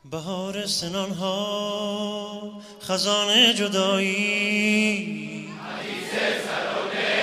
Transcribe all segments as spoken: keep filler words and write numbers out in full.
بهار سنان ها خزانه جدایی حدیث سرونه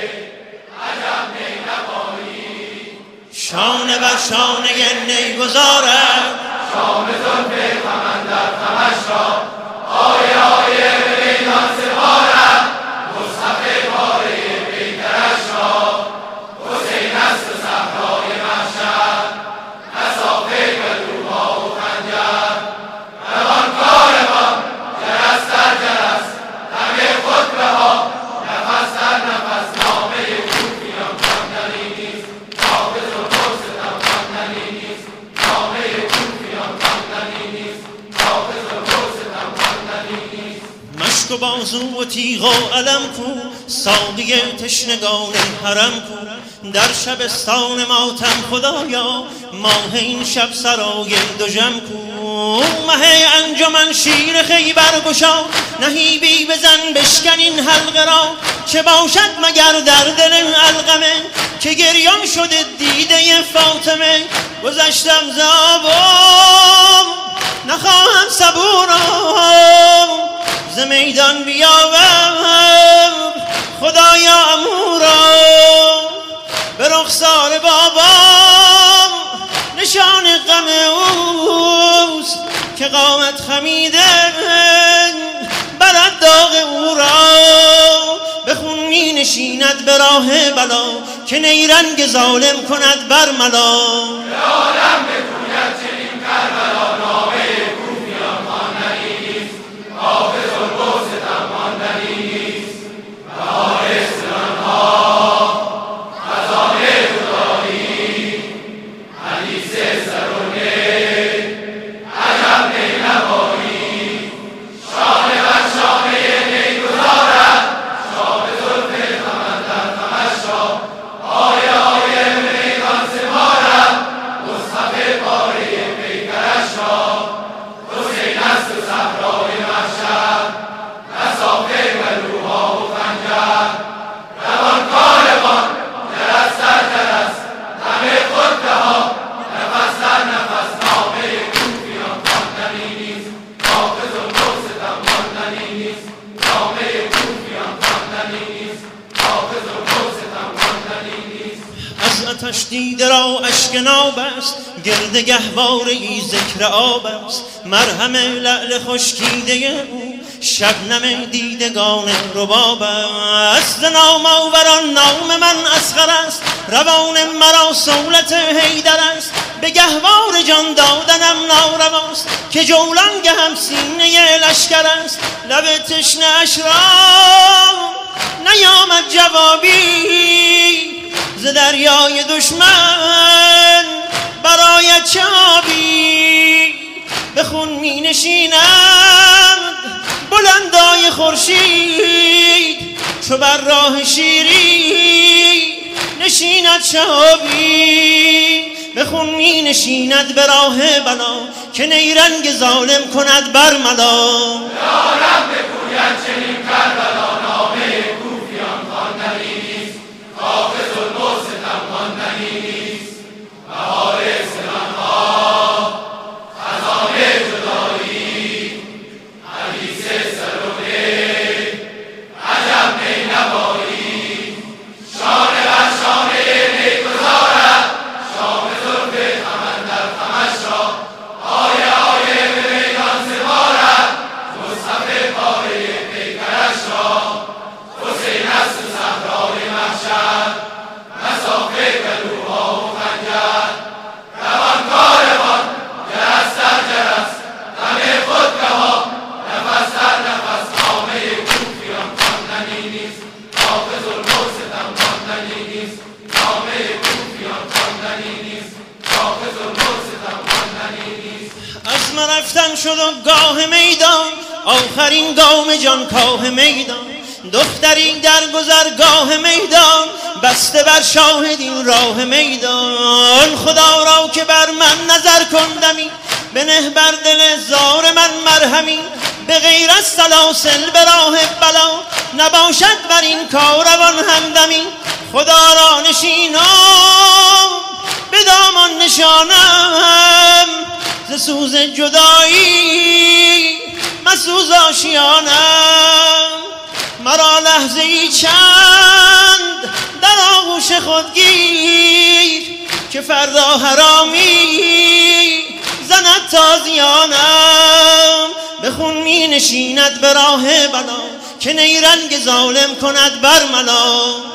عجب نی نمایی شانه بر شانه نی گذارد شام زلف غمن در غمش را آیه آیه به میدان سپارد مصطفی پاره پیکرش را حسین است و صحرای محشر نصافه گلوها و خنجر روان کاروان جرس در جرس همه خطبه ها نفس در نفس نامه کوفیان خواندنی نیست حافظ و مرشدم خواندنی نیست نامه کوفیان خواندنی نیست حافظ و مرشدم خواندنی نیست مشک و بازو و تیغ و علم کو ساقی تشنگان حرم کو در شبستان ماتم خدایا ماه این شب سرای دژم کو مه انجمن شیر خیبر گشا نهیبی بزن بشکن این حلقه را چه باشد مگر در دل علقمه که گریان شده دیده فاطمه گذشتم ز آبم نخواهم صبورم ز میدان بیاور خدایا امورا به رخسار بابام نشان غم اوست که قامت خمیده برد داغ او را به خون می نشیند به راه بلا که نیرنگ ظالم کند بر ملا به عالم بگوید چنین کربلا نامه کوفیان خواندنی نیست حافظ القدسم خواندنی نیست بهار سنانها خزانه جدایی حدیث سرونه عجب نی نمایی شانه بر شانه نی گذارد شام زلف غمن در غمش را آیه آیه به میدان سپارد مصطفی پاره پیکرش را حسین است و صحرای محشر نصافه گلوها و خنجر روان کاروان جرس در جرس همه خطبه ها نفس در نفس نامه کوفیان خواندنی نیست حافظ و مرشدم خواندنی نیست نامه کوفیان خواندنی نیست حافظ و مرشدم خواندنی نیست از آتش دیده را اشک ناب است گرد گهواره ذکر آب است مرهم لعل خشکیده او شبنم دیدگان رباب است ز نام آوران نام من اصغر است روان مرا سولت حیدر است به گهوار جان دادنم نارواست که جولان گهم سینه لشکر است لب تشنه اش را نیامد جوابی ز دریای دشمن برایت چابی به خون می نشیند بلندای خورشید چو بر راه شیری نشیند شهابی به خون می نشیند به راه بلا که نیرنگ ظالم کند بر ملا به عالم بگوید چنین کربلا نامه کوفیان خواندنی نیست حافظ المرشدم خواندنی نیست بهار سنانها خزانه جدایی حدیث سرونه عجب نی نمایی شانه بر شانه نی گذارد شام زلف غمن در غمش را آیه آیه به میدان سپارد مصطفی پاره پیکرش را حسین است و صحرای محشر نصافه گلوها و خنجر روان کاروان جرس در جرس همه خطبه ها نفس در نفس نامه کوفیان خواندنی نیست حافظ المرشدم خواندنی نیست نامه کوفیان خواندنی نیست حافظ المرشدم خواندنی نیست از من رفتن شد و گاه میدان آخرین گام جان کاه میدان دختری در گذرگاه میدان بسته بر شاهدین راه میدان خدا را که بر من نظر کندمی بنه بر دل زار من مرهمی به غیر از سلاسل به راه بلا نباشد بر این کاروان همدمی خدا را نشینم به دامان نشانم ز ز سوز جدایی مسوز آشیانم، مرا لحظه ای چند در آغوش خود گیر که فردا حرامی زند تازیانم. به خون می نشیند به راه بلا که نیرنگ ظالم کند بر ملا.